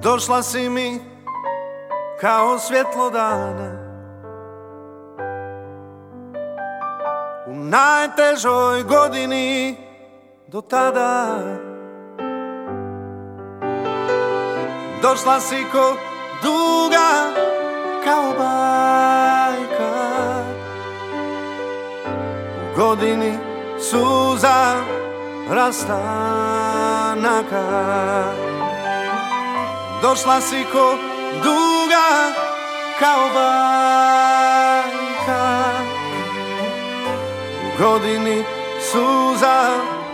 Došla si mi kao svjetlo dana u najtežoj godini do tada. Došla si ko duga kao bajka u godini suza rastanaka. Došla si ko duga kao bajka u godini suza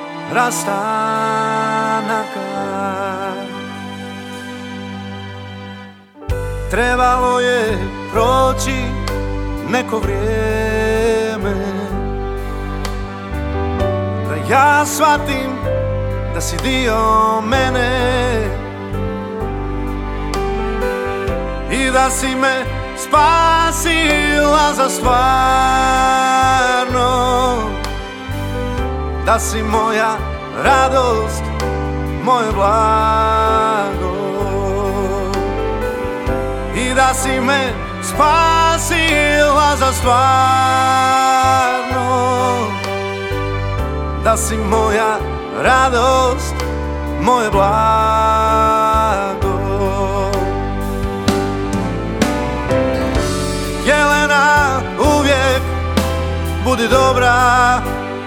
rastanaka. Trebalo je proći neko vrijeme da ja shvatim da si dio mene i da si me spasila za stvarno, da si moja radost, moje blago i da si me spasila za stvarno, da si moja radost, moje blago. Jelena, uvijek budi dobra,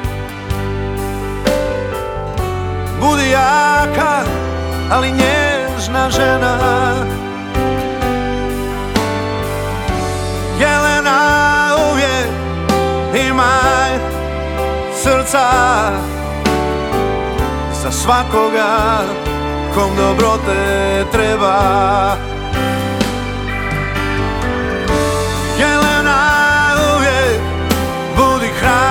budi jaka, ali nježna žena. Jelena, uvijek imaj srca za svakoga kom dobrote treba. Jelena, uvijek budi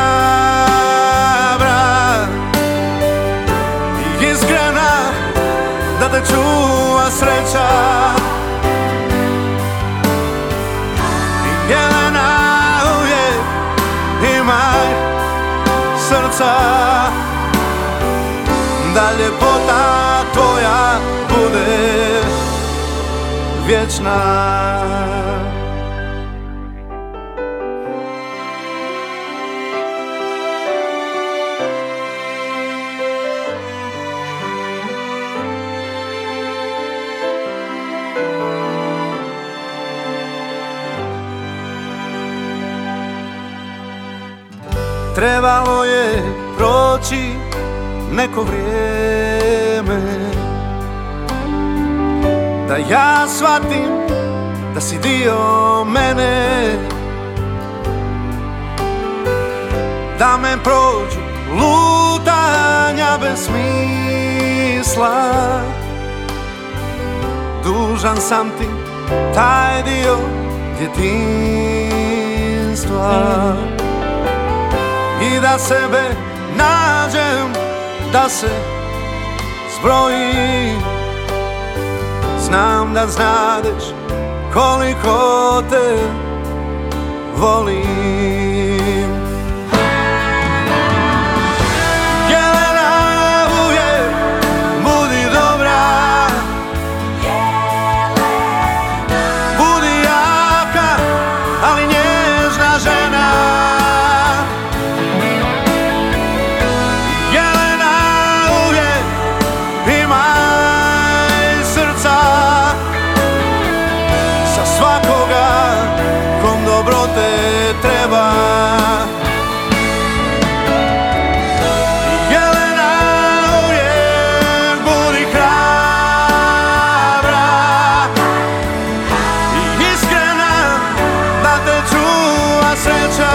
hrabra i iskrena, da te čuva sreća. Jelena, uvijek imaj srca, da ljepota tvoja bude vječna. Trebalo je proći neko vrijeme da ja shvatim da si dio mene, da me prođu lutanja bez smisla. Dužan sam ti taj dio djetinjstva i da sebe nađem, da se zbrojim. Znam da znadeš koliko te volim. Jelena, uvijek budi dobra, budi jaka, ali nježna žena. Dobrote treba. Jelena, uvijek budi hrabra i iskrena, da te čuva sreća.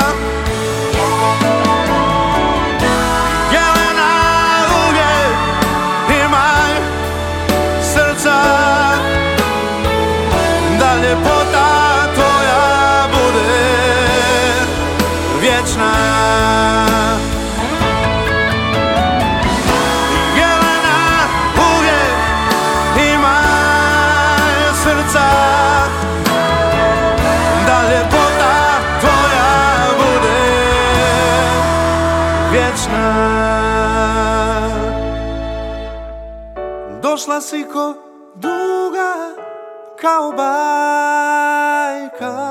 Jelena, uvijek imaj srca, da ljepota vječna. Jelena, uvijek imaj srca, da ljepota tvoja bude vječna. Došla si ko duga kao bajka.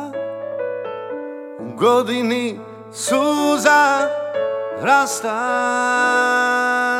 U godini suza rastanja.